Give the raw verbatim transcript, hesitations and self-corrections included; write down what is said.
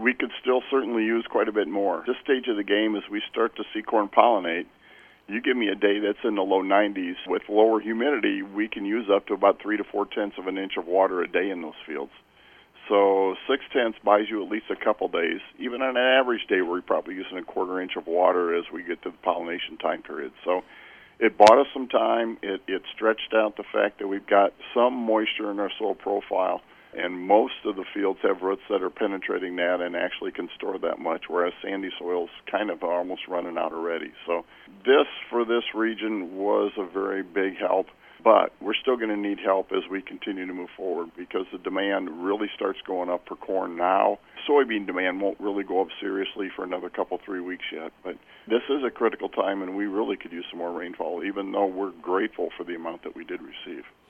we could still certainly use quite a bit more. This stage of the game, as we start to see corn pollinate, you give me a day that's in the low nineties. With lower humidity, we can use up to about three to four tenths of an inch of water a day in those fields. So six tenths buys you at least a couple days. Even on an average day, we're probably using a quarter inch of water as we get to the pollination time period. So it bought us some time. It, it stretched out the fact that we've got some moisture in our soil profile, and most of the fields have roots that are penetrating that and actually can store that much, whereas sandy soils kind of are almost running out already. So this, for this region, was a very big help. But we're still going to need help as we continue to move forward because the demand really starts going up for corn now. Soybean demand won't really go up seriously for another couple, three weeks yet. But this is a critical time, and we really could use some more rainfall, even though we're grateful for the amount that we did receive.